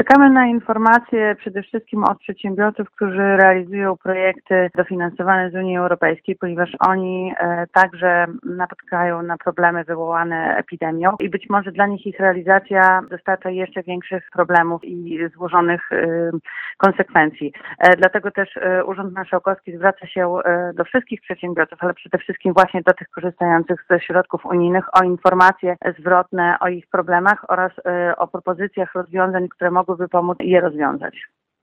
Czekamy na informacje przede wszystkim od przedsiębiorców, którzy realizują projekty dofinansowane z Unii Europejskiej, ponieważ oni także napotykają na problemy wywołane epidemią i być może dla nich ich realizacja dostarcza jeszcze większych problemów i złożonych konsekwencji. Dlatego też Urząd Marszałkowski zwraca się do wszystkich przedsiębiorców, ale przede wszystkim właśnie do tych korzystających ze środków unijnych o informacje zwrotne o ich problemach oraz o propozycjach rozwiązań, które mogłyby pomóc je rozwiązać.